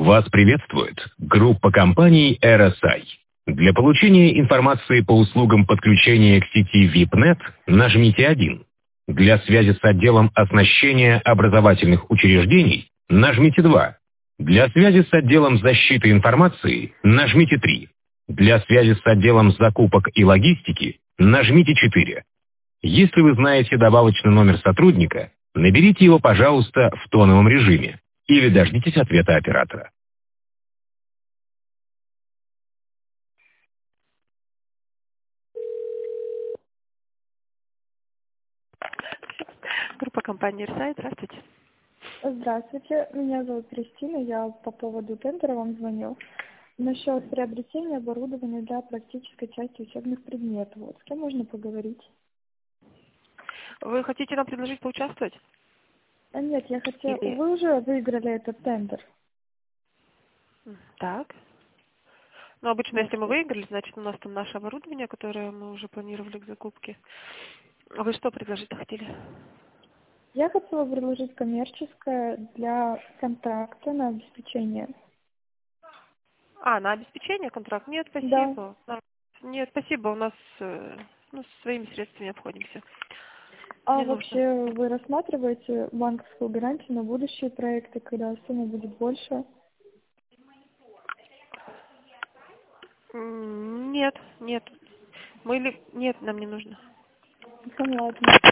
Вас приветствует группа компаний RSI. Для получения информации по услугам подключения к сети VIPNet нажмите 1. Для связи с отделом оснащения образовательных учреждений нажмите 2. Для связи с отделом защиты информации нажмите 3. Для связи с отделом закупок и логистики нажмите 4. Если вы знаете добавочный номер сотрудника, наберите его, пожалуйста, в тоновом режиме или дождитесь ответа оператора. Группа компании RSI, здравствуйте. Здравствуйте, меня зовут Кристина, я по поводу тендера вам звоню. Насчет приобретения оборудования для практической части учебных предметов. Вот, с кем можно поговорить? Вы хотите нам предложить поучаствовать? Нет, я хотела... Или... Вы уже выиграли этот тендер. Так. Ну, обычно, если мы выиграли, значит, у нас там наше оборудование, которое мы уже планировали к закупке. А вы что предложить-то хотели? Я хотела предложить коммерческое для контракта на обеспечение. На обеспечение контракт? Нет, Да. спасибо. Нет, спасибо, у нас своими средствами обходимся. А Не вообще нужно. вы рассматриваете банковскую гарантию на будущие проекты, когда сумма будет больше? Нет. Нет, нам не нужно. Ну, ладно.